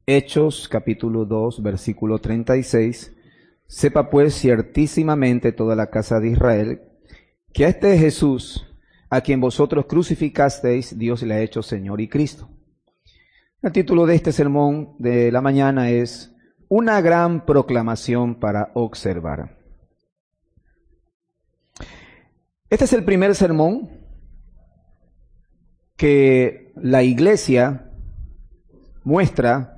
Hechos capítulo 2, versículo 36. Sepa pues ciertísimamente toda la casa de Israel que a este Jesús, a quien vosotros crucificasteis, Dios le ha hecho Señor y Cristo. El título de este sermón de la mañana es Una gran proclamación para observar. Este es el primer sermón que la iglesia muestra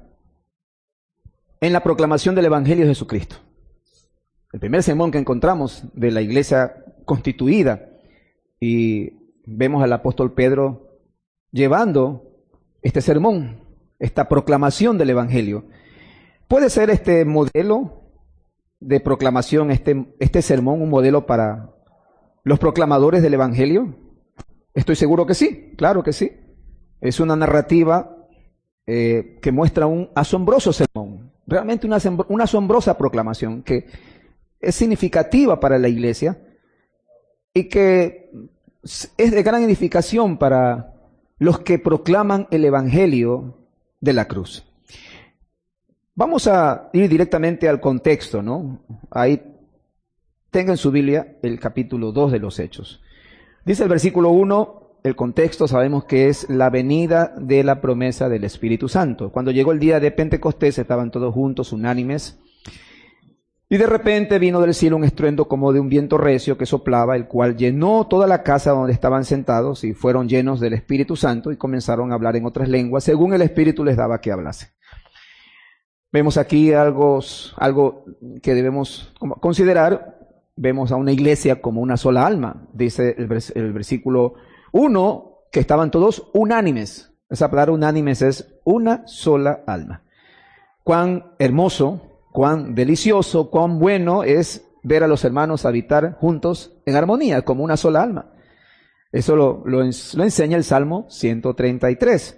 en la proclamación del Evangelio de Jesucristo. El primer sermón que encontramos de la iglesia constituida, y vemos al apóstol Pedro llevando este sermón, esta proclamación del Evangelio. ¿Puede ser este modelo de proclamación, este sermón, un modelo para los proclamadores del Evangelio? Estoy seguro que sí, claro que sí. Es una narrativa que muestra un asombroso sermón, realmente una asombrosa proclamación que es significativa para la iglesia y que es de gran edificación para los que proclaman el Evangelio de la cruz. Vamos a ir directamente al contexto, ¿no? Ahí tenga en su Biblia el capítulo 2 de los Hechos. Dice el versículo 1, el contexto sabemos que es la venida de la promesa del Espíritu Santo. Cuando llegó el día de Pentecostés estaban todos juntos, unánimes, y de repente vino del cielo un estruendo como de un viento recio que soplaba, el cual llenó toda la casa donde estaban sentados, y fueron llenos del Espíritu Santo y comenzaron a hablar en otras lenguas, según el Espíritu les daba que hablase. Vemos aquí algo que debemos considerar. Vemos a una iglesia como una sola alma. Dice el versículo 1 que estaban todos unánimes. Esa palabra unánimes es una sola alma. Cuán hermoso, cuán delicioso, cuán bueno es ver a los hermanos habitar juntos en armonía, como una sola alma. Eso lo enseña el Salmo 133.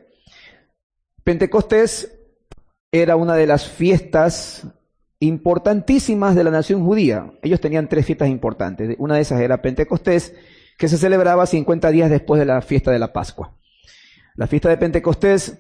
Pentecostés era una de las fiestas importantísimas de la nación judía. Ellos tenían 3 fiestas importantes. Una de esas era Pentecostés, que se celebraba 50 días después de la fiesta de la Pascua. La fiesta de Pentecostés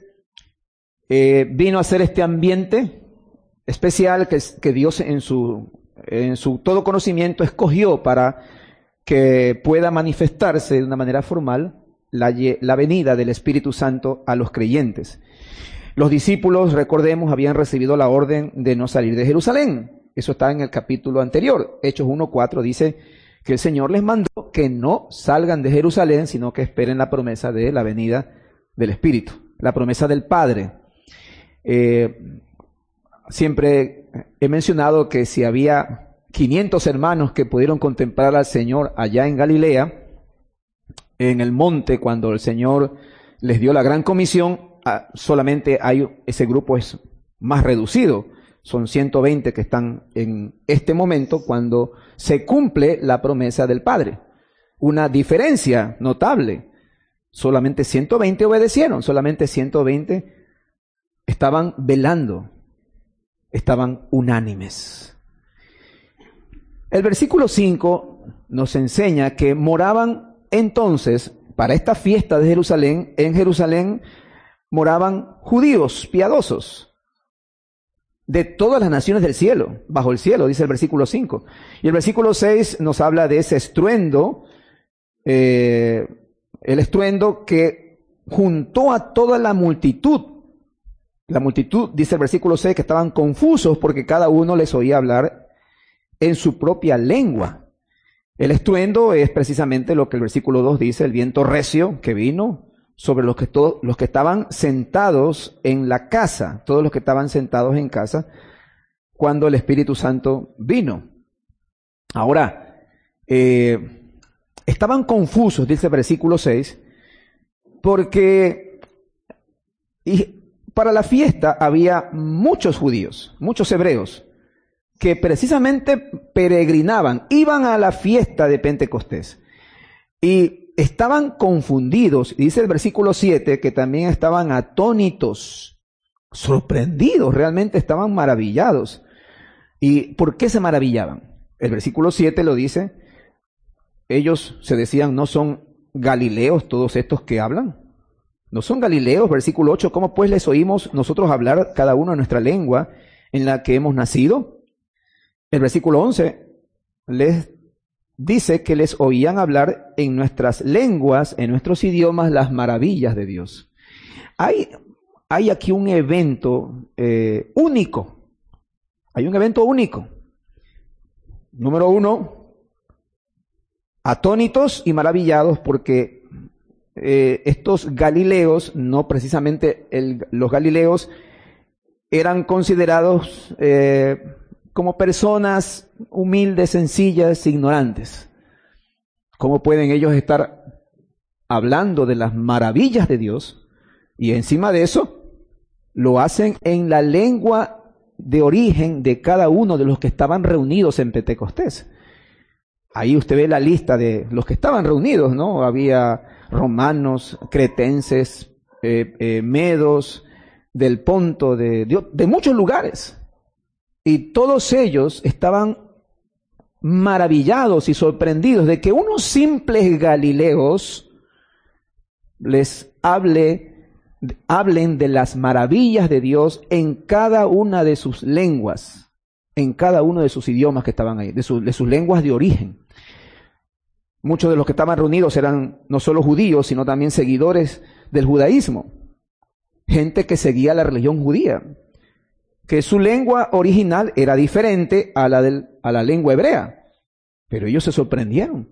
vino a ser este ambiente especial que Dios en su todo conocimiento escogió para que pueda manifestarse de una manera formal la venida del Espíritu Santo a los creyentes. Los discípulos, recordemos, habían recibido la orden de no salir de Jerusalén. Eso está en el capítulo anterior. Hechos 1:4 dice que el Señor les mandó que no salgan de Jerusalén, sino que esperen la promesa de la venida del Espíritu, la promesa del Padre. Siempre he mencionado que si había 500 hermanos que pudieron contemplar al Señor allá en Galilea, en el monte, cuando el Señor les dio la gran comisión, solamente ese grupo es más reducido. Son 120 que están en este momento cuando se cumple la promesa del Padre. Una diferencia notable. Solamente 120 obedecieron, solamente 120 estaban velando, estaban unánimes. El versículo 5 nos enseña que moraban entonces, para esta fiesta de Jerusalén, en Jerusalén moraban judíos piadosos de todas las naciones del cielo, bajo el cielo, dice el versículo 5. Y el versículo 6 nos habla de ese estruendo, el estruendo que juntó a toda la multitud. La multitud, dice el versículo 6, que estaban confusos porque cada uno les oía hablar en su propia lengua. El estruendo es precisamente lo que el versículo 2 dice, el viento recio que vino sobre los que estaban sentados en la casa, todos los que estaban sentados en casa, cuando el Espíritu Santo vino. Ahora, estaban confusos, dice el versículo 6, porque para la fiesta había muchos judíos, muchos hebreos, que precisamente peregrinaban, iban a la fiesta de Pentecostés, y estaban confundidos, dice el versículo 7, que también estaban atónitos, sorprendidos, realmente estaban maravillados. ¿Y por qué se maravillaban? El versículo 7 lo dice, ellos se decían, ¿no son galileos todos estos que hablan? ¿No son galileos? Versículo 8, ¿cómo pues les oímos nosotros hablar cada uno en nuestra lengua en la que hemos nacido? El versículo 11 les dice que les oían hablar en nuestras lenguas, en nuestros idiomas, las maravillas de Dios. Hay aquí un evento único. Hay un evento único. Número 1, atónitos y maravillados porque estos galileos, no precisamente los galileos, eran considerados como personas humildes, sencillas, ignorantes. ¿Cómo pueden ellos estar hablando de las maravillas de Dios? Y encima de eso, lo hacen en la lengua de origen de cada uno de los que estaban reunidos en Pentecostés. Ahí usted ve la lista de los que estaban reunidos, ¿no? Había romanos, cretenses, medos, del Ponto, de muchos lugares. Y todos ellos estaban maravillados y sorprendidos de que unos simples galileos les hablen de las maravillas de Dios en cada una de sus lenguas, en cada uno de sus idiomas que estaban ahí, de sus lenguas de origen. Muchos de los que estaban reunidos eran no solo judíos, sino también seguidores del judaísmo. Gente que seguía la religión judía, que su lengua original era diferente a la lengua hebrea. Pero ellos se sorprendieron,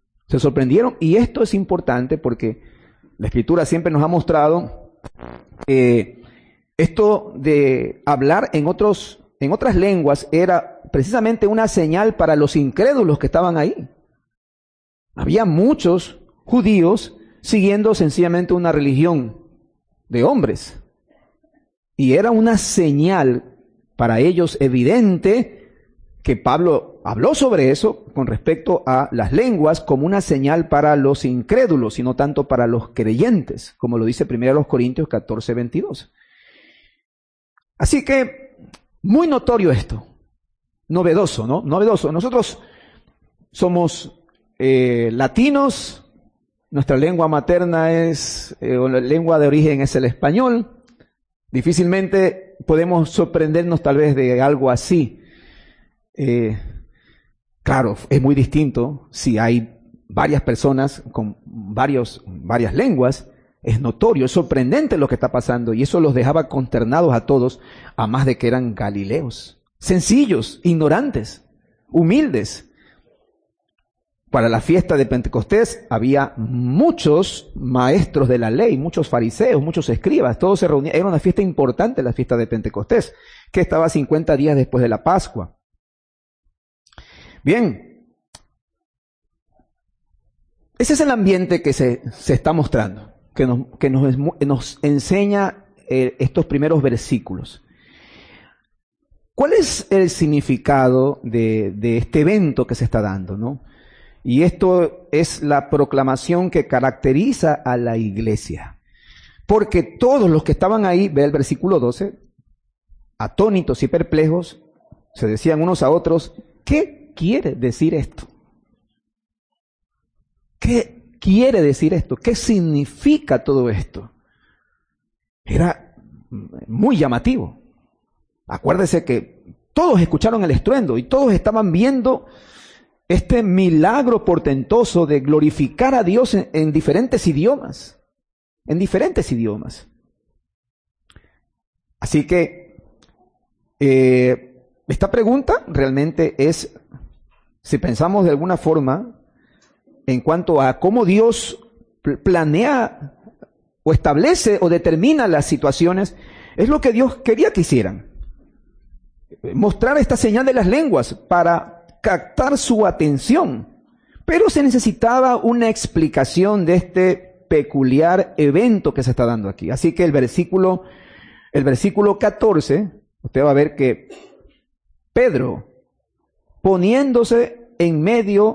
y esto es importante porque la Escritura siempre nos ha mostrado que esto de hablar en otras lenguas era precisamente una señal para los incrédulos que estaban ahí. Había muchos judíos siguiendo sencillamente una religión de hombres. Y era una señal para ellos evidente que Pablo habló sobre eso con respecto a las lenguas como una señal para los incrédulos y no tanto para los creyentes, como lo dice 1 Corintios 14, 22. Así que, muy notorio esto, novedoso, ¿no? Novedoso. Nosotros somos latinos, nuestra lengua materna o la lengua de origen es el español. Difícilmente podemos sorprendernos tal vez de algo así. Claro, es muy distinto si hay varias personas con varias lenguas. Es notorio, es sorprendente lo que está pasando y eso los dejaba consternados a todos, a más de que eran galileos, sencillos, ignorantes, humildes. Para la fiesta de Pentecostés había muchos maestros de la ley, muchos fariseos, muchos escribas, todos se reunían. Era una fiesta importante, la fiesta de Pentecostés, que estaba 50 días después de la Pascua. Bien, ese es el ambiente que se está mostrando, que nos enseña estos primeros versículos. ¿Cuál es el significado de este evento que se está dando, no? Y esto es la proclamación que caracteriza a la iglesia. Porque todos los que estaban ahí, ve el versículo 12, atónitos y perplejos, se decían unos a otros, ¿qué quiere decir esto? ¿Qué quiere decir esto? ¿Qué significa todo esto? Era muy llamativo. Acuérdese que todos escucharon el estruendo y todos estaban viendo este milagro portentoso de glorificar a Dios en diferentes idiomas. En diferentes idiomas. Así que esta pregunta realmente es, si pensamos de alguna forma, en cuanto a cómo Dios planea o establece o determina las situaciones, es lo que Dios quería que hicieran. Mostrar esta señal de las lenguas para captar su atención, pero se necesitaba una explicación de este peculiar evento que se está dando aquí. Así que el versículo 14, usted va a ver que Pedro, poniéndose en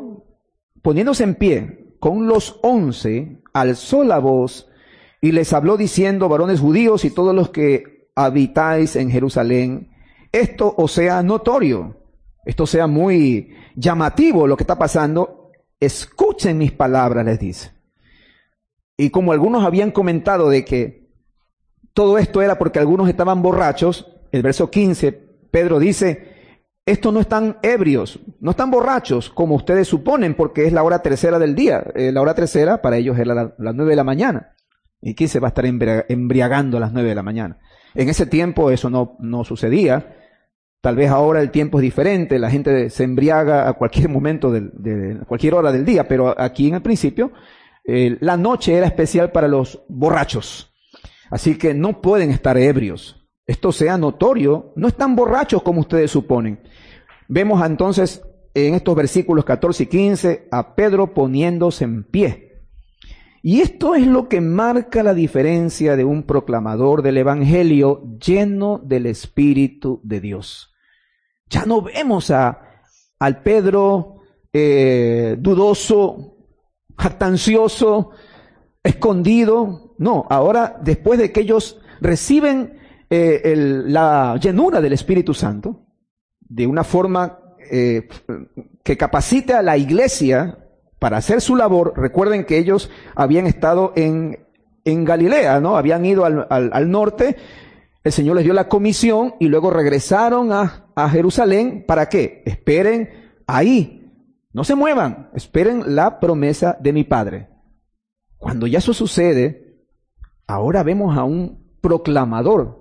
pie con los 11, alzó la voz y les habló diciendo: varones judíos y todos los que habitáis en Jerusalén, esto os sea notorio, esto sea muy llamativo lo que está pasando, escuchen mis palabras, les dice. Y como algunos habían comentado de que todo esto era porque algunos estaban borrachos, el verso 15, Pedro dice, estos no están ebrios, no están borrachos como ustedes suponen, porque es la hora tercera del día. La hora tercera para ellos era las 9 de la mañana. ¿Y quién se va a estar embriagando a las 9 de la mañana? En ese tiempo eso no sucedía. Tal vez ahora el tiempo es diferente, la gente se embriaga a cualquier momento, de cualquier hora del día, pero aquí en el principio la noche era especial para los borrachos. Así que no pueden estar ebrios. Esto sea notorio, no están borrachos como ustedes suponen. Vemos entonces en estos versículos 14 y 15 a Pedro poniéndose en pie. Y esto es lo que marca la diferencia de un proclamador del Evangelio lleno del Espíritu de Dios. Ya no vemos al Pedro dudoso, jactancioso, escondido. No, ahora después de que ellos reciben la llenura del Espíritu Santo, de una forma que capacite a la iglesia para hacer su labor. Recuerden que ellos habían estado en Galilea, ¿no? Habían ido al norte, el Señor les dio la comisión y luego regresaron a Jerusalén. ¿Para qué? Esperen ahí, no se muevan, esperen la promesa de mi Padre. Cuando ya eso sucede, ahora vemos a un proclamador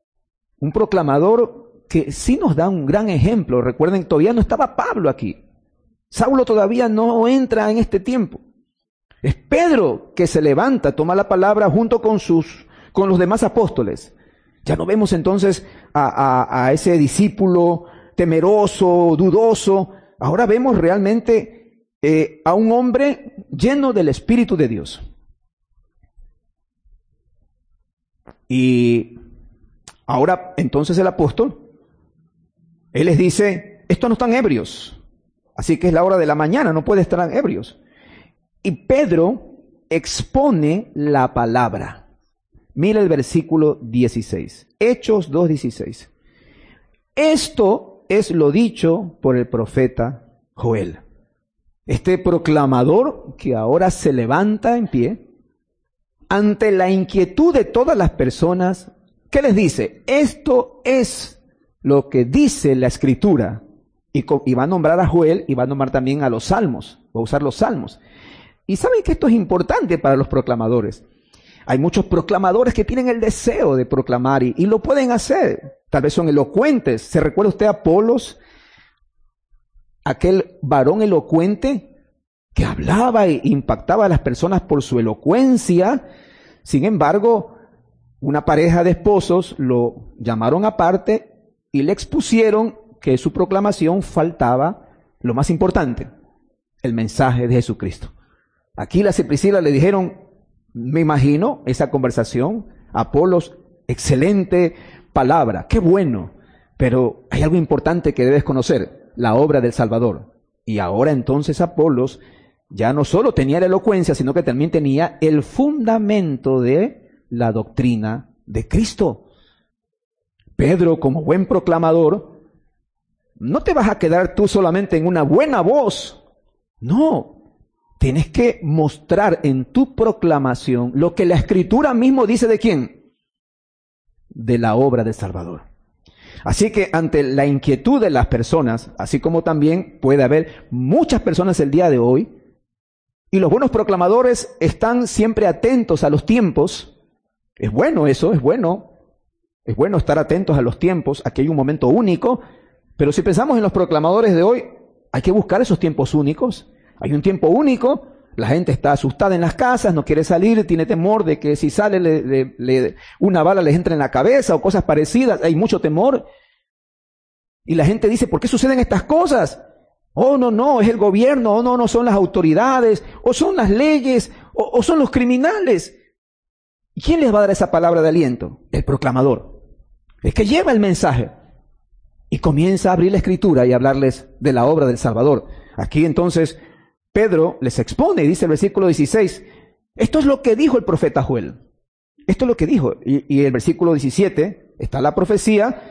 que sí nos da un gran ejemplo. Recuerden, todavía no estaba Pablo aquí. Saulo todavía no entra en este tiempo. Es Pedro que se levanta, toma la palabra junto con los demás apóstoles. Ya no vemos entonces a ese discípulo temeroso, dudoso. Ahora vemos realmente a un hombre lleno del Espíritu de Dios. Y ahora entonces el apóstol, él les dice, estos no están ebrios. Así que es la hora de la mañana, no puede estar ebrios. Y Pedro expone la palabra. Mira el versículo 16. Hechos 2:16. Esto es lo dicho por el profeta Joel. Este proclamador que ahora se levanta en pie ante la inquietud de todas las personas. ¿Qué les dice? Esto es lo que dice la Escritura. Y va a nombrar a Joel y va a nombrar también a los salmos, va a usar los salmos. Y saben que esto es importante para los proclamadores. Hay muchos proclamadores que tienen el deseo de proclamar y lo pueden hacer. Tal vez son elocuentes. ¿Se recuerda usted a Apolos? Aquel varón elocuente que hablaba e impactaba a las personas por su elocuencia. Sin embargo, una pareja de esposos lo llamaron aparte y le expusieron que su proclamación faltaba lo más importante, el mensaje de Jesucristo. Aquila y Priscila le dijeron, me imagino esa conversación, Apolos, excelente palabra, qué bueno, pero hay algo importante que debes conocer, la obra del Salvador. Y ahora entonces Apolos ya no solo tenía la elocuencia, sino que también tenía el fundamento de la doctrina de Cristo. Pedro, como buen proclamador, no te vas a quedar tú solamente en una buena voz. No, tienes que mostrar en tu proclamación lo que la Escritura mismo dice de quién, de la obra del Salvador. Así que ante la inquietud de las personas, así como también puede haber muchas personas el día de hoy, y los buenos proclamadores están siempre atentos a los tiempos. Es bueno eso, es bueno estar atentos a los tiempos. Aquí hay un momento único. Pero si pensamos en los proclamadores de hoy, hay que buscar esos tiempos únicos. Hay un tiempo único, la gente está asustada en las casas, no quiere salir, tiene temor de que si sale una bala les entre en la cabeza o cosas parecidas, hay mucho temor. Y la gente dice, ¿por qué suceden estas cosas? Oh, no, es el gobierno, oh, no, son las autoridades, o son las leyes, o son los criminales. ¿Y quién les va a dar esa palabra de aliento? El proclamador, el que lleva el mensaje. Y comienza a abrir la Escritura y hablarles de la obra del Salvador. Aquí entonces Pedro les expone y dice el versículo 16, esto es lo que dijo el profeta Joel. Esto es lo que dijo. Y el versículo 17 está la profecía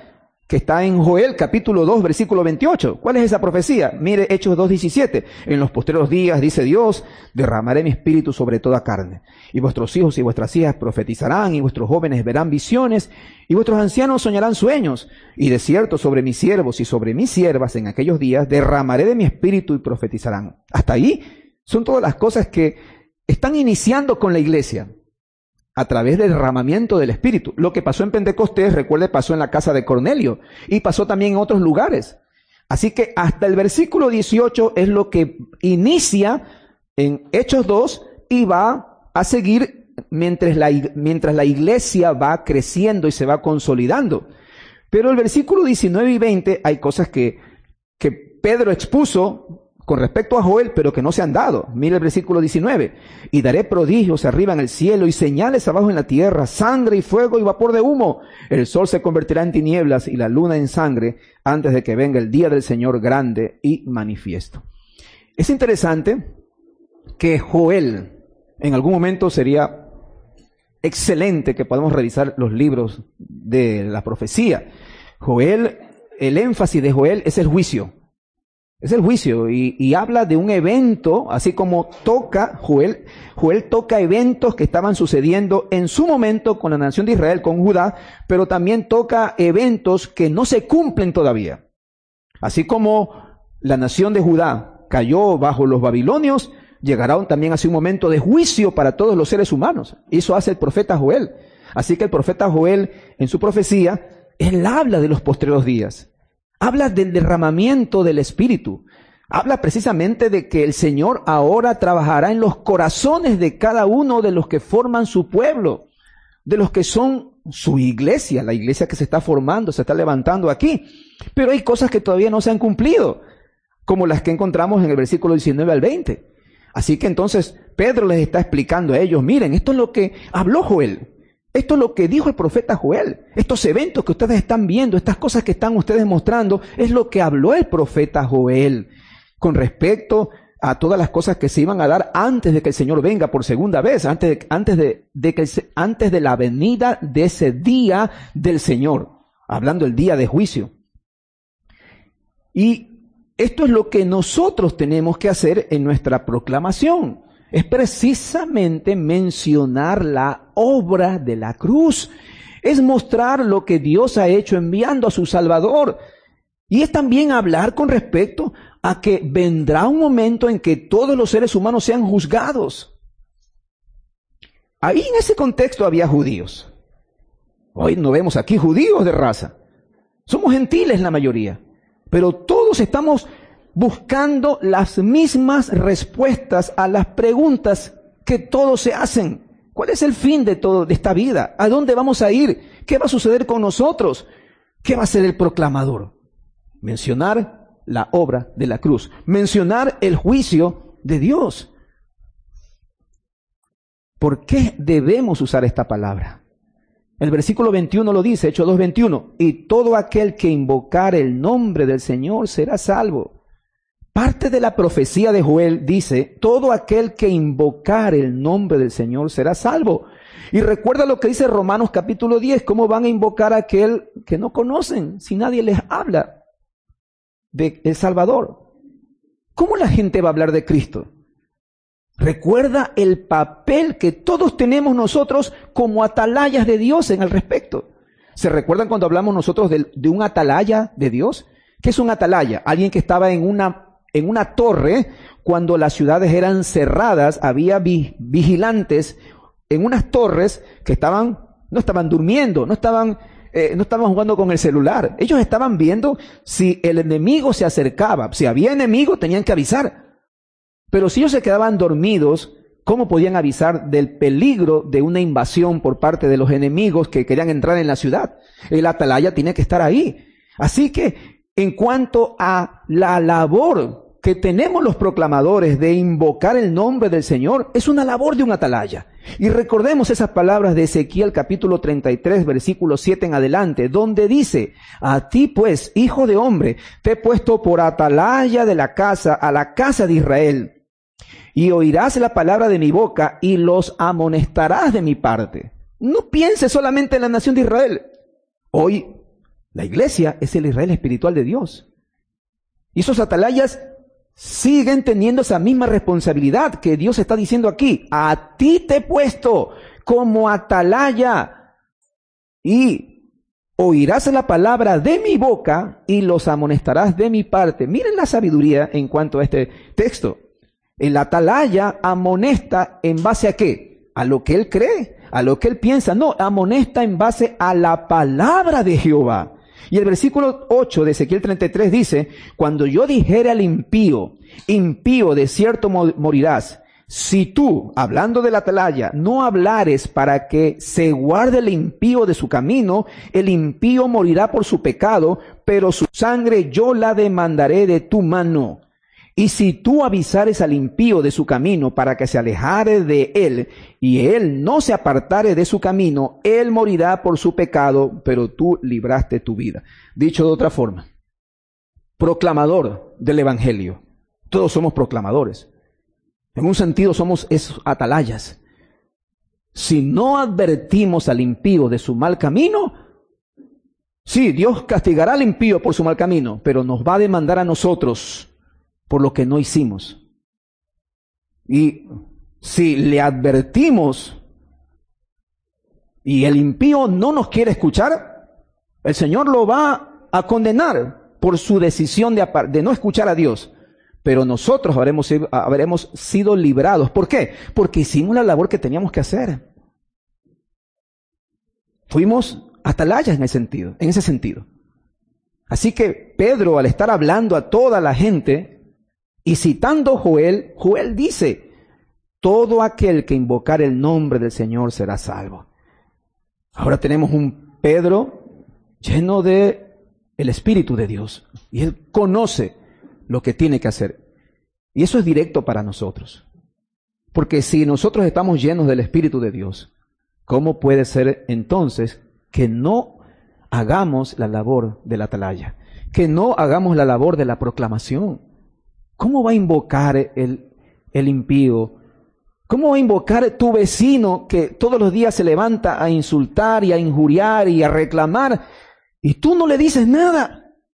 que está en Joel capítulo 2, versículo 28. ¿Cuál es esa profecía? Mire, Hechos 2:17. En los postreros días, dice Dios, derramaré mi espíritu sobre toda carne. Y vuestros hijos y vuestras hijas profetizarán, y vuestros jóvenes verán visiones, y vuestros ancianos soñarán sueños. Y de cierto, sobre mis siervos y sobre mis siervas en aquellos días, derramaré de mi espíritu y profetizarán. Hasta ahí son todas las cosas que están iniciando con la iglesia, a través del derramamiento del Espíritu. Lo que pasó en Pentecostés, recuerde, pasó en la casa de Cornelio y pasó también en otros lugares. Así que hasta el versículo 18 es lo que inicia en Hechos 2 y va a seguir mientras la iglesia va creciendo y se va consolidando. Pero el versículo 19 y 20 hay cosas que Pedro expuso con respecto a Joel, pero que no se han dado. Mira el versículo 19. Y daré prodigios arriba en el cielo y señales abajo en la tierra, sangre y fuego y vapor de humo. El sol se convertirá en tinieblas y la luna en sangre antes de que venga el día del Señor grande y manifiesto. Es interesante que Joel, en algún momento sería excelente que podamos revisar los libros de la profecía. Joel, el énfasis de Joel es el juicio. Es el juicio y habla de un evento, así como toca Joel toca eventos que estaban sucediendo en su momento con la nación de Israel, con Judá, pero también toca eventos que no se cumplen todavía. Así como la nación de Judá cayó bajo los babilonios, llegará también así un momento de juicio para todos los seres humanos. Eso hace el profeta Joel. Así que el profeta Joel, en su profecía, él habla de los postreros días. Habla del derramamiento del Espíritu. Habla precisamente de que el Señor ahora trabajará en los corazones de cada uno de los que forman su pueblo, de los que son su iglesia, la iglesia que se está formando, se está levantando aquí. Pero hay cosas que todavía no se han cumplido, como las que encontramos en el versículo 19 al 20. Así que entonces Pedro les está explicando a ellos, miren, esto es lo que habló Joel. Esto es lo que dijo el profeta Joel. Estos eventos que ustedes están viendo, estas cosas que están ustedes mostrando, es lo que habló el profeta Joel con respecto a todas las cosas que se iban a dar antes de que el Señor venga por segunda vez, antes de la venida de ese día del Señor, hablando del día de juicio. Y esto es lo que nosotros tenemos que hacer en nuestra proclamación. Es precisamente mencionar la obra de la cruz. Es mostrar lo que Dios ha hecho enviando a su Salvador. Y es también hablar con respecto a que vendrá un momento en que todos los seres humanos sean juzgados. Ahí en ese contexto había judíos. Hoy no vemos aquí judíos de raza. Somos gentiles la mayoría. Pero todos estamos buscando las mismas respuestas a las preguntas que todos se hacen. ¿Cuál es el fin de esta vida? ¿A dónde vamos a ir? ¿Qué va a suceder con nosotros? ¿Qué va a hacer el proclamador? Mencionar la obra de la cruz. Mencionar el juicio de Dios. ¿Por qué debemos usar esta palabra? El versículo 21 lo dice, Hechos 2:21. Y todo aquel que invocare el nombre del Señor será salvo. Parte de la profecía de Joel dice, todo aquel que invocar el nombre del Señor será salvo. Y recuerda lo que dice Romanos capítulo 10, cómo van a invocar a aquel que no conocen, si nadie les habla de El Salvador. ¿Cómo la gente va a hablar de Cristo? Recuerda el papel que todos tenemos nosotros como atalayas de Dios en el respecto. ¿Se recuerdan cuando hablamos nosotros de un atalaya de Dios? ¿Qué es un atalaya? Alguien que estaba en una torre, cuando las ciudades eran cerradas, había vigilantes en unas torres que no estaban durmiendo, no estaban jugando con el celular. Ellos estaban viendo si el enemigo se acercaba. Si había enemigo, tenían que avisar. Pero si ellos se quedaban dormidos, ¿cómo podían avisar del peligro de una invasión por parte de los enemigos que querían entrar en la ciudad? El atalaya tiene que estar ahí. Así que, en cuanto a la labor que tenemos los proclamadores de invocar el nombre del Señor, es una labor de un atalaya. Y recordemos esas palabras de Ezequiel capítulo 33, versículo 7 en adelante, donde dice, a ti pues, hijo de hombre, te he puesto por atalaya de la casa, a la casa de Israel, y oirás la palabra de mi boca y los amonestarás de mi parte. No pienses solamente en la nación de Israel. Hoy La iglesia es el Israel espiritual de Dios. Y esos atalayas siguen teniendo esa misma responsabilidad que Dios está diciendo aquí. A ti te he puesto como atalaya y oirás la palabra de mi boca y los amonestarás de mi parte. Miren la sabiduría en cuanto a este texto. El atalaya amonesta en base a ¿qué? A lo que él cree, a lo que él piensa. No, amonesta en base a la palabra de Jehová. Y el versículo 8 de Ezequiel 33 dice, cuando yo dijere al impío, impío de cierto morirás, si tú, hablando del atalaya, no hablares para que se guarde el impío de su camino, el impío morirá por su pecado, pero su sangre yo la demandaré de tu mano. Y si tú avisares al impío de su camino para que se alejare de él, y él no se apartare de su camino, él morirá por su pecado, pero tú libraste tu vida. Dicho de otra forma, proclamador del evangelio. Todos somos proclamadores. En un sentido somos esos atalayas. Si no advertimos al impío de su mal camino, sí, Dios castigará al impío por su mal camino, pero nos va a demandar a nosotros por lo que no hicimos. Y si le advertimos y el impío no nos quiere escuchar, el Señor lo va a condenar por su decisión de no escuchar a Dios. Pero nosotros habremos sido librados. ¿Por qué? Porque hicimos la labor que teníamos que hacer. Fuimos atalayas en ese sentido. Así que Pedro, al estar hablando a toda la gente y citando Joel dice, todo aquel que invocar el nombre del Señor será salvo. Ahora tenemos un Pedro lleno de el Espíritu de Dios. Y él conoce lo que tiene que hacer. Y eso es directo para nosotros. Porque si nosotros estamos llenos del Espíritu de Dios, ¿cómo puede ser entonces que no hagamos la labor de la atalaya? Que no hagamos la labor de la proclamación. ¿Cómo va a invocar el impío? ¿Cómo va a invocar tu vecino que todos los días se levanta a insultar y a injuriar y a reclamar y tú no le dices nada?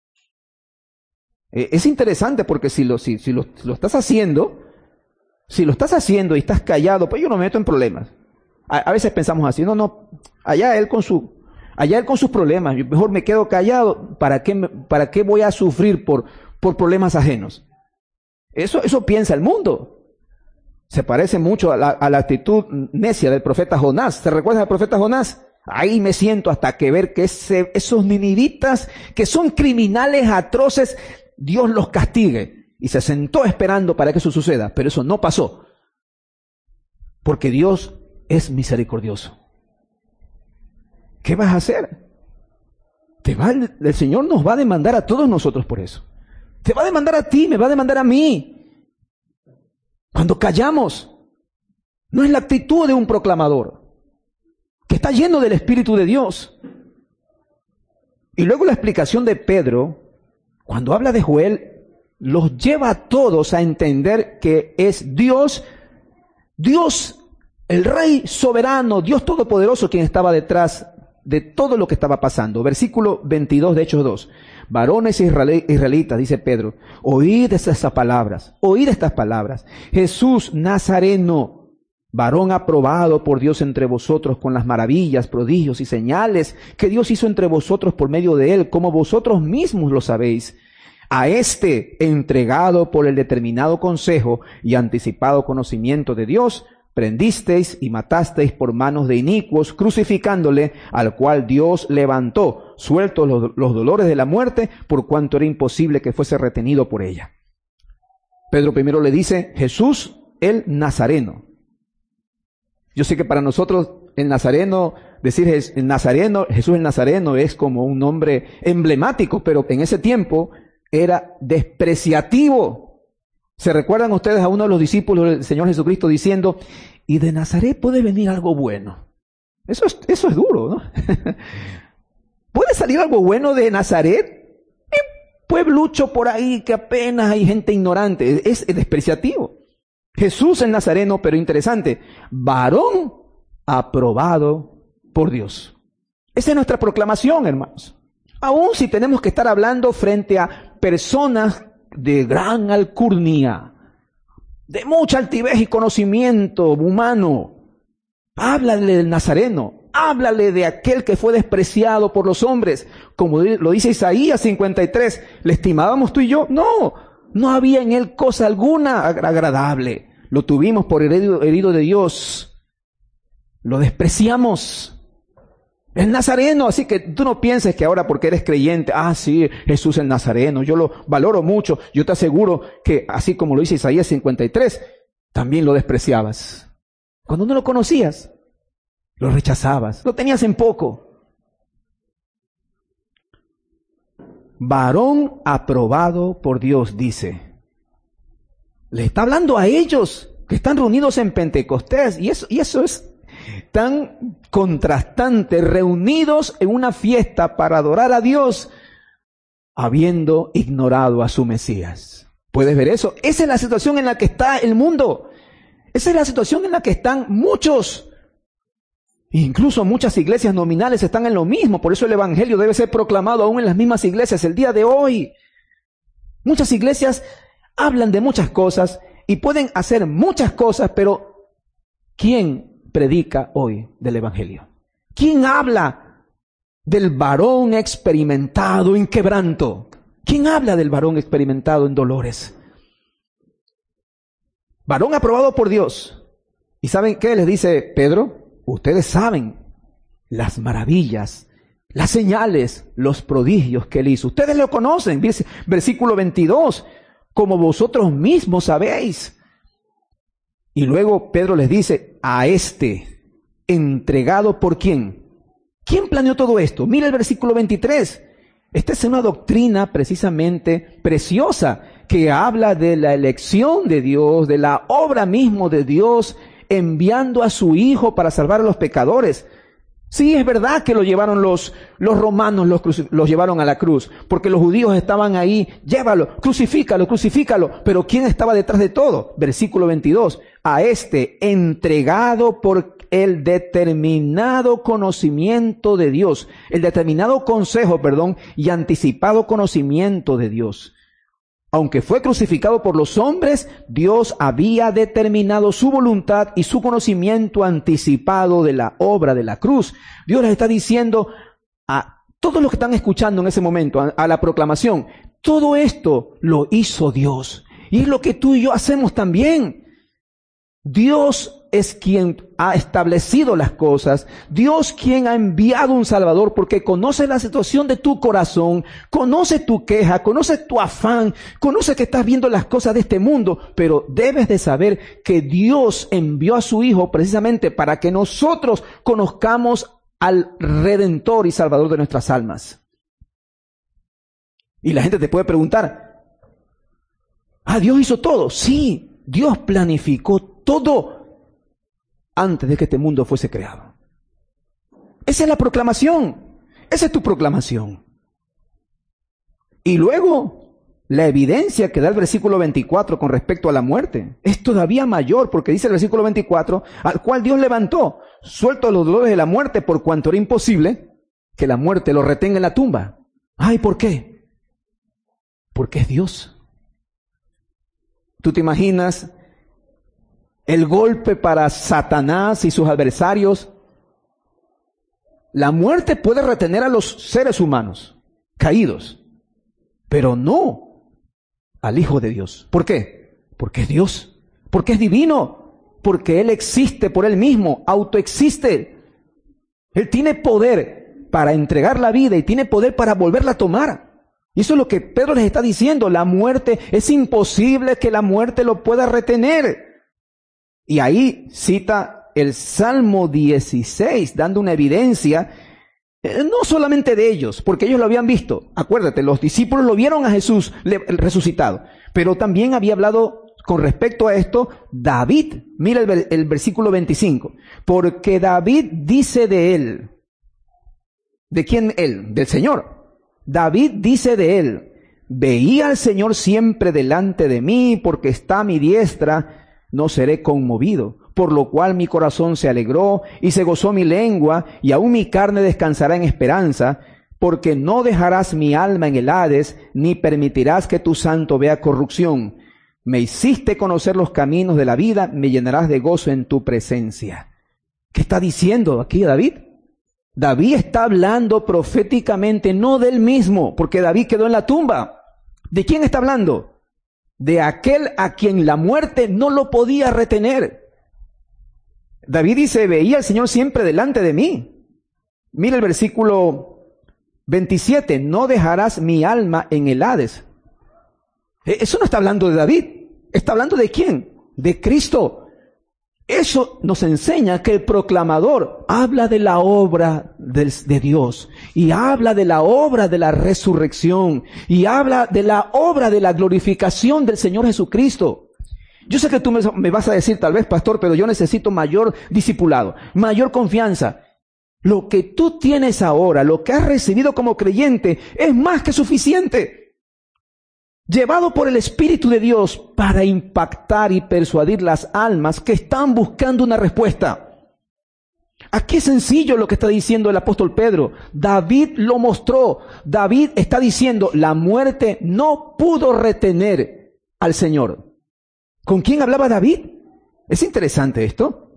Es interesante porque si lo estás haciendo, y estás callado, pues yo no me meto en problemas. A veces pensamos así, no, allá él con sus problemas, yo mejor me quedo callado, ¿para qué voy a sufrir por problemas ajenos? Eso piensa el mundo. Se parece mucho a la actitud necia del profeta Jonás. ¿Se recuerda del profeta Jonás? Ahí me siento hasta que ver que esos ninivitas, que son criminales atroces, Dios los castigue. Y se sentó esperando para que eso suceda, pero eso no pasó. Porque Dios es misericordioso. ¿Qué vas a hacer? El Señor nos va a demandar a todos nosotros por eso. Te va a demandar a ti, me va a demandar a mí. Cuando callamos, no es la actitud de un proclamador que está lleno del Espíritu de Dios. Y luego la explicación de Pedro, cuando habla de Joel, los lleva a todos a entender que es Dios, el Rey soberano, Dios todopoderoso, quien estaba detrás de todo lo que estaba pasando. Versículo 22 de Hechos 2. Varones israelitas, dice Pedro, oíd estas palabras. Jesús Nazareno, varón aprobado por Dios entre vosotros con las maravillas, prodigios y señales que Dios hizo entre vosotros por medio de él, como vosotros mismos lo sabéis. A este, entregado por el determinado consejo y anticipado conocimiento de Dios, prendisteis y matasteis por manos de inicuos, crucificándole, al cual Dios levantó, sueltos los dolores de la muerte, por cuanto era imposible que fuese retenido por ella. Pedro primero le dice, Jesús el Nazareno. Yo sé que para nosotros el Nazareno, decir Jesús el Nazareno es como un nombre emblemático, pero en ese tiempo era despreciativo. ¿Se recuerdan ustedes a uno de los discípulos del Señor Jesucristo diciendo, y de Nazaret puede venir algo bueno? Eso es duro, ¿no? ¿Puede salir algo bueno de Nazaret? Un pueblucho por ahí que apenas hay gente ignorante. Es despreciativo. Jesús el Nazareno, pero interesante, varón aprobado por Dios. Esa es nuestra proclamación, hermanos. Aún si tenemos que estar hablando frente a personas de gran alcurnia, de mucha altivez y conocimiento humano, háblale del Nazareno, háblale de aquel que fue despreciado por los hombres, como lo dice Isaías 53. ¿Le estimábamos tú y yo? No había en él cosa alguna agradable. Lo tuvimos por herido de Dios, lo despreciamos. Es Nazareno, así que tú no pienses que ahora porque eres creyente, sí, Jesús el Nazareno, yo lo valoro mucho. Yo te aseguro que así como lo dice Isaías 53, también lo despreciabas. Cuando no lo conocías, lo rechazabas, lo tenías en poco. Varón aprobado por Dios, dice. Le está hablando a ellos que están reunidos en Pentecostés, y eso es tan contrastante, reunidos en una fiesta para adorar a Dios, habiendo ignorado a su Mesías. ¿Puedes ver eso? Esa es la situación en la que está el mundo. Esa es la situación en la que están muchos. Incluso muchas iglesias nominales están en lo mismo. Por eso el evangelio debe ser proclamado aún en las mismas iglesias el día de hoy. Muchas iglesias hablan de muchas cosas y pueden hacer muchas cosas, pero ¿quién predica hoy del evangelio? ¿Quién habla del varón experimentado en quebranto? ¿Quién habla del varón experimentado en dolores? Varón aprobado por Dios. ¿Y saben qué les dice Pedro? Ustedes saben las maravillas, las señales, los prodigios que él hizo. Ustedes lo conocen. Dice, versículo 22, como vosotros mismos sabéis. Y luego Pedro les dice, a este, entregado por ¿quién? ¿Quién planeó todo esto? Mira el versículo 23. Esta es una doctrina precisamente preciosa que habla de la elección de Dios, de la obra mismo de Dios, enviando a su Hijo para salvar a los pecadores. Sí, es verdad que lo llevaron los romanos, los llevaron a la cruz, porque los judíos estaban ahí, llévalo, crucifícalo, pero ¿quién estaba detrás de todo? Versículo 22, a este entregado por el determinado conocimiento de Dios, el determinado consejo, y anticipado conocimiento de Dios. Aunque fue crucificado por los hombres, Dios había determinado su voluntad y su conocimiento anticipado de la obra de la cruz. Dios les está diciendo a todos los que están escuchando en ese momento, a la proclamación, todo esto lo hizo Dios. Y es lo que tú y yo hacemos también. Dios es quien ha establecido las cosas. Dios quien ha enviado un Salvador, porque conoce la situación de tu corazón, conoce tu queja, conoce tu afán, conoce que estás viendo las cosas de este mundo, pero debes de saber que Dios envió a su Hijo precisamente para que nosotros conozcamos al Redentor y Salvador de nuestras almas. Y la gente te puede preguntar, ¿Dios hizo todo? Sí, Dios planificó todo antes de que este mundo fuese creado. Esa es la proclamación. Esa es tu proclamación. Y luego, la evidencia que da el versículo 24 con respecto a la muerte es todavía mayor, porque dice el versículo 24, al cual Dios levantó, suelto los dolores de la muerte, por cuanto era imposible que la muerte lo retenga en la tumba. ¿Por qué? Porque es Dios. ¿Tú te imaginas el golpe para Satanás y sus adversarios? La muerte puede retener a los seres humanos caídos, pero no al Hijo de Dios. ¿Por qué? Porque es Dios, porque es divino, porque Él existe por Él mismo, autoexiste. Él tiene poder para entregar la vida y tiene poder para volverla a tomar. Y eso es lo que Pedro les está diciendo. La muerte, es imposible que la muerte lo pueda retener. Y ahí cita el Salmo 16, dando una evidencia, no solamente de ellos, porque ellos lo habían visto. Acuérdate, los discípulos lo vieron a Jesús resucitado, pero también había hablado con respecto a esto David. Mira el versículo 25. Porque David dice de él. ¿De quién él? Del Señor. David dice de él, veía al Señor siempre delante de mí, porque está a mi diestra, no seré conmovido, por lo cual mi corazón se alegró y se gozó mi lengua, y aún mi carne descansará en esperanza, porque no dejarás mi alma en el Hades, ni permitirás que tu santo vea corrupción. Me hiciste conocer los caminos de la vida, me llenarás de gozo en tu presencia. ¿Qué está diciendo aquí David? David está hablando proféticamente, no de él mismo, porque David quedó en la tumba. ¿De quién está hablando? De aquel a quien la muerte no lo podía retener. David dice, veía al Señor siempre delante de mí. Mira el versículo 27, no dejarás mi alma en el Hades. Eso no está hablando de David, está hablando de ¿quién? De Cristo. Eso nos enseña que el proclamador habla de la obra de Dios, y habla de la obra de la resurrección, y habla de la obra de la glorificación del Señor Jesucristo. Yo sé que tú me vas a decir, tal vez, pastor, pero yo necesito mayor discipulado, mayor confianza. Lo que tú tienes ahora, lo que has recibido como creyente, es más que suficiente. Llevado por el Espíritu de Dios para impactar y persuadir las almas que están buscando una respuesta. Aquí es sencillo lo que está diciendo el apóstol Pedro. David lo mostró. David está diciendo, la muerte no pudo retener al Señor. ¿Con quién hablaba David? Es interesante esto.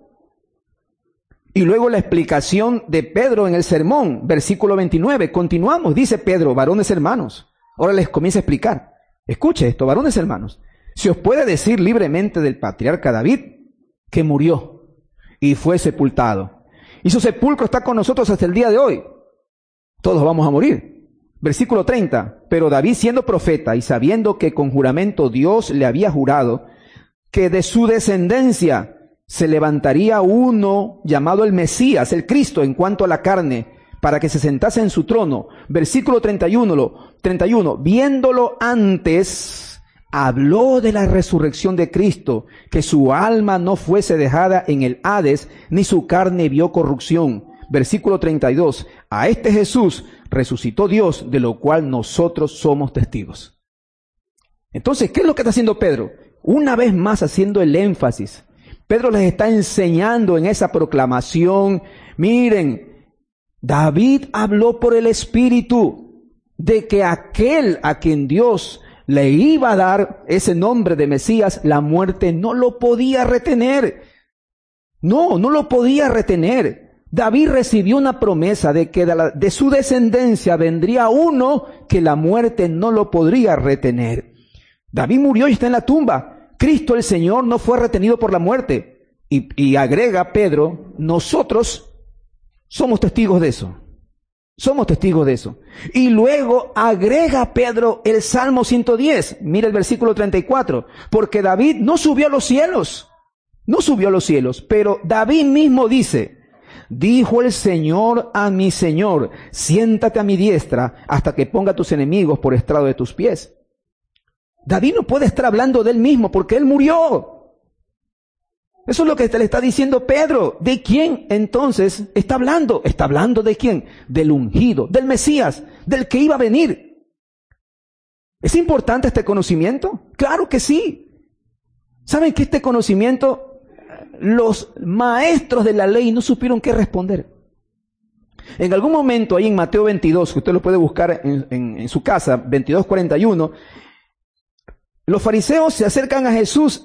Y luego la explicación de Pedro en el sermón, versículo 29. Continuamos, dice Pedro, varones hermanos. Ahora les comienza a explicar. Escuche esto, varones hermanos. Se os puede decir libremente del patriarca David que murió y fue sepultado. Y su sepulcro está con nosotros hasta el día de hoy. Todos vamos a morir. Versículo 30. Pero David, siendo profeta y sabiendo que con juramento Dios le había jurado que de su descendencia se levantaría uno llamado el Mesías, el Cristo en cuanto a la carne, para que se sentase en su trono. Versículo 31, viéndolo antes, habló de la resurrección de Cristo, que su alma no fuese dejada en el Hades, ni su carne vio corrupción. Versículo 32, a este Jesús resucitó Dios, de lo cual nosotros somos testigos. Entonces, ¿qué es lo que está haciendo Pedro? Una vez más haciendo el énfasis. Pedro les está enseñando en esa proclamación, miren, David habló por el Espíritu de que aquel a quien Dios le iba a dar ese nombre de Mesías, la muerte no lo podía retener. No lo podía retener. David recibió una promesa de que de su descendencia vendría uno que la muerte no lo podría retener. David murió y está en la tumba. Cristo el Señor no fue retenido por la muerte. Y agrega Pedro, nosotros somos testigos de eso. Somos testigos de eso. Y luego agrega Pedro el Salmo 110. Mira el versículo 34. Porque David no subió a los cielos. No subió a los cielos. Pero David mismo dice, dijo el Señor a mi Señor, siéntate a mi diestra hasta que ponga a tus enemigos por estrado de tus pies. David no puede estar hablando de él mismo porque él murió. Eso es lo que le está diciendo Pedro. ¿De quién entonces está hablando? ¿Está hablando de quién? Del ungido, del Mesías, del que iba a venir. ¿Es importante este conocimiento? Claro que sí. ¿Saben que este conocimiento los maestros de la ley no supieron qué responder? En algún momento ahí en Mateo 22, que usted lo puede buscar en su casa, 22:41, los fariseos se acercan a Jesús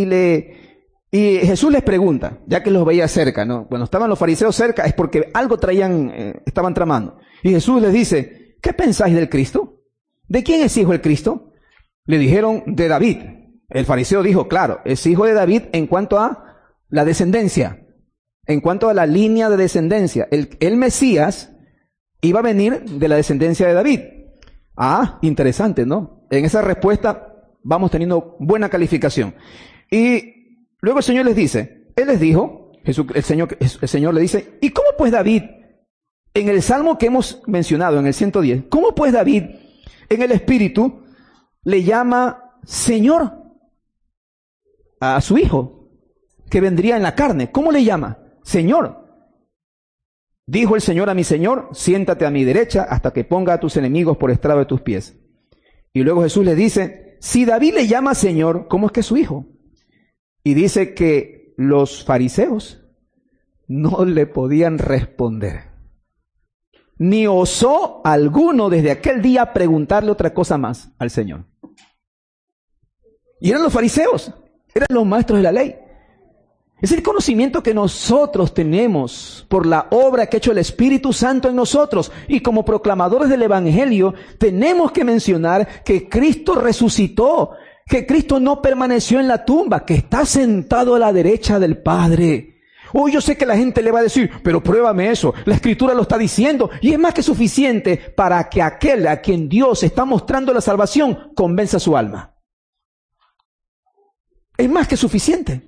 y Jesús les pregunta, ya que los veía cerca, ¿no? Cuando estaban los fariseos cerca es porque algo estaban tramando. Y Jesús les dice, ¿qué pensáis del Cristo? ¿De quién es hijo el Cristo? Le dijeron, de David. El fariseo dijo, claro, es hijo de David en cuanto a la descendencia, en cuanto a la línea de descendencia. El Mesías iba a venir de la descendencia de David. Ah, interesante, ¿no? En esa respuesta vamos teniendo buena calificación. Y luego el Señor les dice, Él les dijo, el Señor le dice, ¿y cómo pues David, en el Salmo que hemos mencionado, en el 110, cómo pues David, en el Espíritu, le llama Señor a su hijo, que vendría en la carne? ¿Cómo le llama? Señor. Dijo el Señor a mi Señor, siéntate a mi derecha hasta que ponga a tus enemigos por estrado de tus pies. Y luego Jesús le dice, si David le llama Señor, ¿cómo es que es su hijo? Y dice que los fariseos no le podían responder. ni osó alguno desde aquel día preguntarle otra cosa más al Señor. Y eran los fariseos, eran los maestros de la ley. Es el conocimiento que nosotros tenemos por la obra que ha hecho el Espíritu Santo en nosotros. Y como proclamadores del Evangelio, tenemos que mencionar que Cristo resucitó, que Cristo no permaneció en la tumba, que está sentado a la derecha del Padre. Hoy yo sé que la gente le va a decir, pero pruébame eso, la Escritura lo está diciendo, y es más que suficiente para que aquel a quien Dios está mostrando la salvación convenza su alma. Es más que suficiente.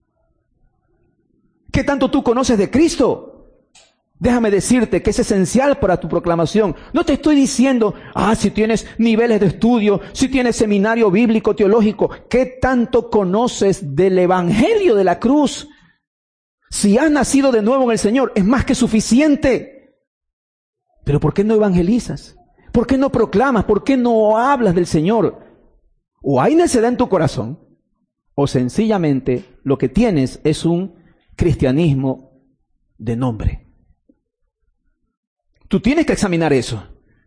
¿Qué tanto tú conoces de Cristo? Déjame decirte que es esencial para tu proclamación. No te estoy diciendo, si tienes niveles de estudio, si tienes seminario bíblico, teológico, ¿qué tanto conoces del Evangelio de la cruz? Si has nacido de nuevo en el Señor, es más que suficiente. Pero ¿por qué no evangelizas? ¿Por qué no proclamas? ¿Por qué no hablas del Señor? O hay necedad en tu corazón, o sencillamente lo que tienes es un cristianismo de nombre. Tú tienes que examinar eso.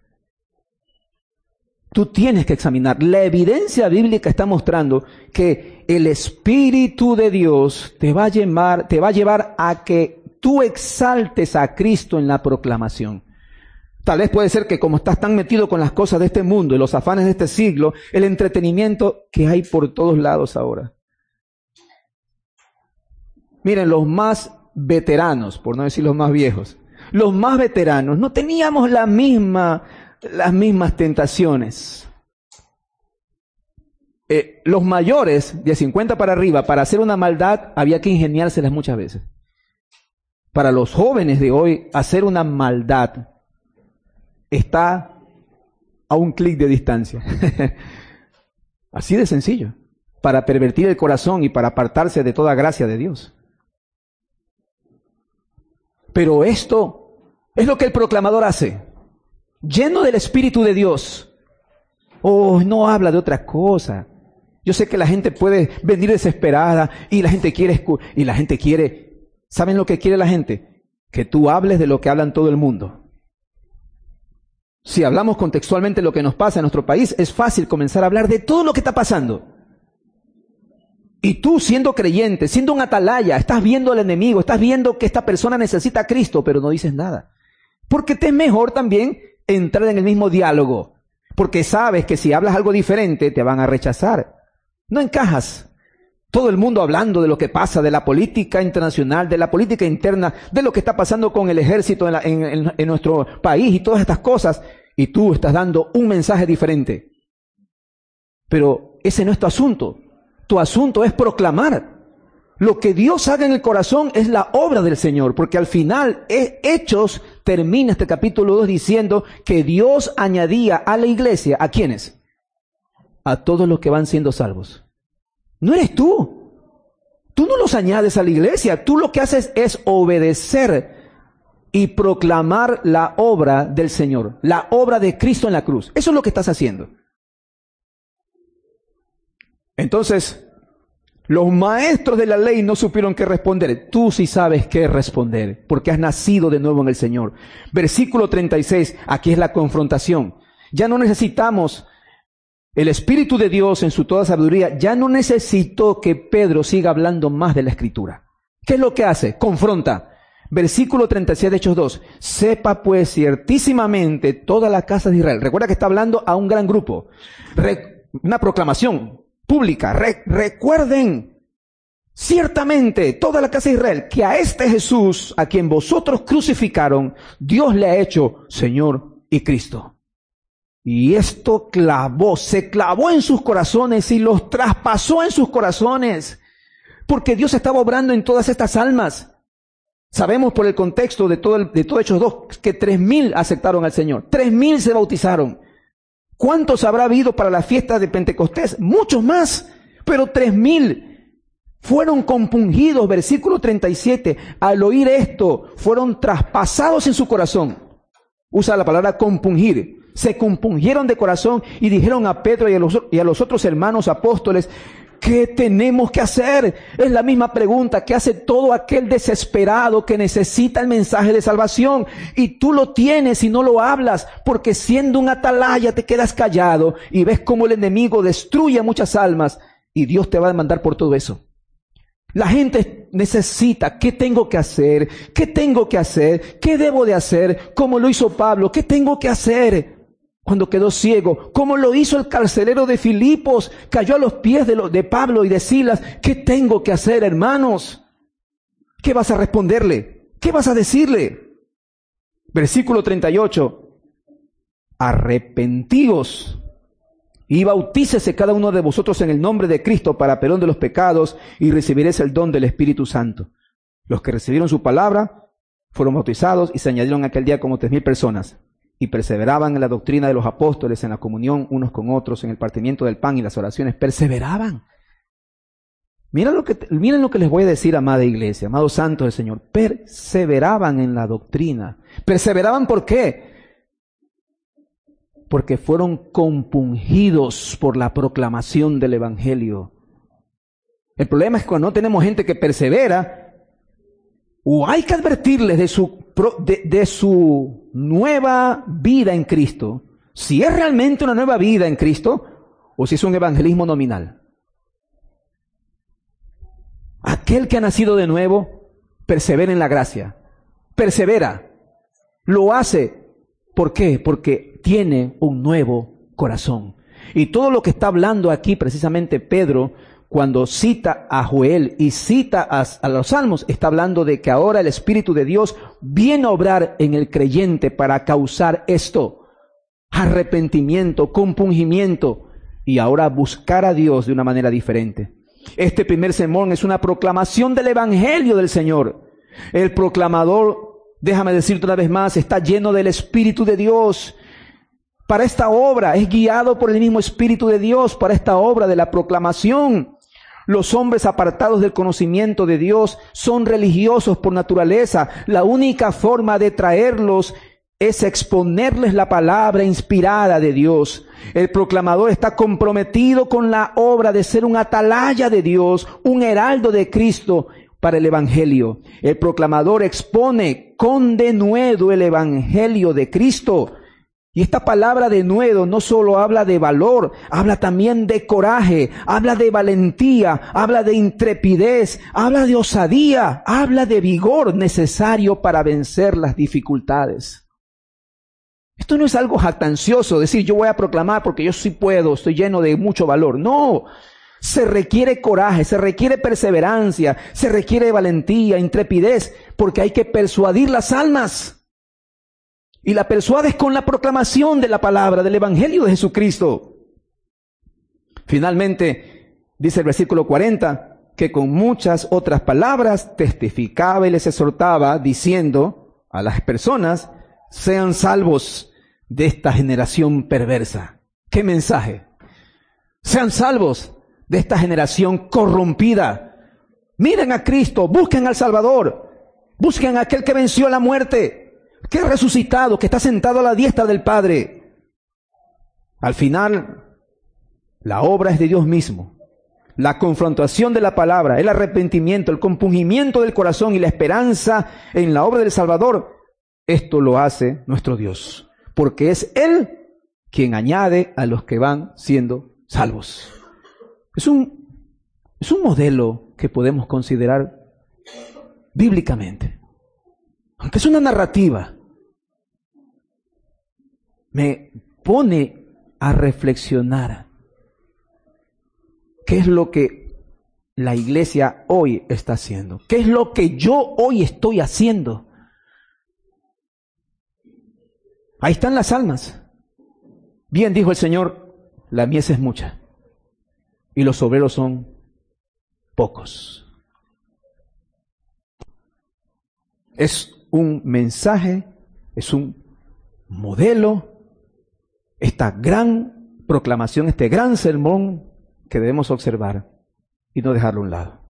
Tú tienes que examinar. La evidencia bíblica está mostrando que el Espíritu de Dios te va a llevar a que tú exaltes a Cristo en la proclamación. Tal vez puede ser que como estás tan metido con las cosas de este mundo y los afanes de este siglo, el entretenimiento que hay por todos lados ahora. Miren, los más veteranos, por no decir los más viejos, los más veteranos, no teníamos las mismas tentaciones. Los mayores, de 50 para arriba, para hacer una maldad, había que ingeniárselas muchas veces. Para los jóvenes de hoy, hacer una maldad está a un clic de distancia. Así de sencillo. Para pervertir el corazón y para apartarse de toda gracia de Dios. Pero esto es lo que el proclamador hace. Lleno del Espíritu de Dios. No habla de otra cosa. Yo sé que la gente puede venir desesperada y la gente quiere, ¿saben lo que quiere la gente? Que tú hables de lo que hablan todo el mundo. Si hablamos contextualmente lo que nos pasa en nuestro país, es fácil comenzar a hablar de todo lo que está pasando. Y tú, siendo creyente, siendo un atalaya, estás viendo al enemigo, estás viendo que esta persona necesita a Cristo, pero no dices nada. Porque te es mejor también entrar en el mismo diálogo. Porque sabes que si hablas algo diferente, te van a rechazar. No encajas. Todo el mundo hablando de lo que pasa, de la política internacional, de la política interna, de lo que está pasando con el ejército en nuestro país y todas estas cosas. Y tú estás dando un mensaje diferente. Pero ese no es tu asunto. Tu asunto es proclamar. Lo que Dios haga en el corazón es la obra del Señor, porque al final Hechos termina este capítulo 2 diciendo que Dios añadía a la iglesia, ¿a quiénes? A todos los que van siendo salvos. No eres tú. Tú no los añades a la iglesia. Tú lo que haces es obedecer y proclamar la obra del Señor, la obra de Cristo en la cruz. Eso es lo que estás haciendo. Entonces, los maestros de la ley no supieron qué responder. Tú sí sabes qué responder, porque has nacido de nuevo en el Señor. Versículo 36, aquí es la confrontación. Ya no necesitamos el Espíritu de Dios en su toda sabiduría. Ya no necesitó que Pedro siga hablando más de la Escritura. ¿Qué es lo que hace? Confronta. Versículo 36 de Hechos 2. Sepa pues ciertísimamente toda la casa de Israel. Recuerda que está hablando a un gran grupo. Una proclamación pública. Recuerden ciertamente toda la casa de Israel que a este Jesús, a quien vosotros crucificaron, Dios le ha hecho Señor y Cristo. Y esto se clavó en sus corazones y los traspasó en sus corazones, porque Dios estaba obrando en todas estas almas. Sabemos por el contexto de todo Hechos 2 que 3,000 aceptaron al Señor, 3,000 se bautizaron. ¿Cuántos habrá habido para la fiesta de Pentecostés? Muchos más, pero 3,000 fueron compungidos. Versículo 37, al oír esto, fueron traspasados en su corazón. Usa la palabra compungir. Se compungieron de corazón y dijeron a Pedro y a los otros hermanos apóstoles ¿Qué tenemos que hacer? Es la misma pregunta que hace todo aquel desesperado que necesita el mensaje de salvación. Y tú lo tienes y no lo hablas, porque siendo un atalaya te quedas callado y ves cómo el enemigo destruye a muchas almas y Dios te va a demandar por todo eso. La gente necesita, ¿qué tengo que hacer? ¿Qué tengo que hacer? ¿Qué debo de hacer? Como lo hizo Pablo, ¿qué tengo que hacer? Cuando quedó ciego, como lo hizo el carcelero de Filipos, cayó a los pies de Pablo y de Silas. ¿Qué tengo que hacer, hermanos? ¿Qué vas a responderle? ¿Qué vas a decirle? Versículo 38. Arrepentíos y bautícese cada uno de vosotros en el nombre de Cristo para perdón de los pecados y recibiréis el don del Espíritu Santo. Los que recibieron su palabra fueron bautizados y se añadieron aquel día como 3,000 personas. Y perseveraban en la doctrina de los apóstoles, en la comunión unos con otros, en el partimiento del pan y las oraciones. Perseveraban. Miren lo que les voy a decir, amada iglesia, amados santos del Señor. Perseveraban en la doctrina. ¿Perseveraban por qué? Porque fueron compungidos por la proclamación del Evangelio. El problema es cuando no tenemos gente que persevera, o hay que advertirles de su nueva vida en Cristo, si es realmente una nueva vida en Cristo, o si es un evangelismo nominal. Aquel que ha nacido de nuevo, persevera en la gracia. Persevera. Lo hace. ¿Por qué? Porque tiene un nuevo corazón. Y todo lo que está hablando aquí precisamente Pedro, cuando cita a Joel y cita a los salmos, está hablando de que ahora el Espíritu de Dios viene a obrar en el creyente para causar esto: arrepentimiento, compungimiento, y ahora buscar a Dios de una manera diferente. Este primer sermón es una proclamación del Evangelio del Señor. El proclamador, déjame decirte una vez más, está lleno del Espíritu de Dios. Para esta obra es guiado por el mismo Espíritu de Dios, para esta obra de la proclamación. Los hombres apartados del conocimiento de Dios son religiosos por naturaleza. La única forma de traerlos es exponerles la palabra inspirada de Dios. El proclamador está comprometido con la obra de ser un atalaya de Dios, un heraldo de Cristo para el Evangelio. El proclamador expone con denuedo el Evangelio de Cristo. Y esta palabra denuedo no solo habla de valor, habla también de coraje, habla de valentía, habla de intrepidez, habla de osadía, habla de vigor necesario para vencer las dificultades. Esto no es algo jactancioso, decir yo voy a proclamar porque yo sí puedo, estoy lleno de mucho valor. No, se requiere coraje, se requiere perseverancia, se requiere valentía, intrepidez, porque hay que persuadir las almas. Y la persuades con la proclamación de la palabra, del Evangelio de Jesucristo. Finalmente, dice el versículo 40, que con muchas otras palabras testificaba y les exhortaba, diciendo a las personas: sean salvos de esta generación perversa. ¿Qué mensaje? Sean salvos de esta generación corrompida. Miren a Cristo, busquen al Salvador, busquen a aquel que venció la muerte, que es resucitado, que está sentado a la diestra del Padre. Al final, la obra es de Dios mismo. La confrontación de la palabra, el arrepentimiento, el compungimiento del corazón y la esperanza en la obra del Salvador, esto lo hace nuestro Dios, porque es Él quien añade a los que van siendo salvos. Es un modelo que podemos considerar bíblicamente. Aunque es una narrativa, me pone a reflexionar qué es lo que la iglesia hoy está haciendo, qué es lo que yo hoy estoy haciendo. Ahí están las almas. Bien dijo el Señor, la mies es mucha y los obreros son pocos. Es un mensaje, es un modelo, esta gran proclamación, este gran sermón que debemos observar y no dejarlo a un lado.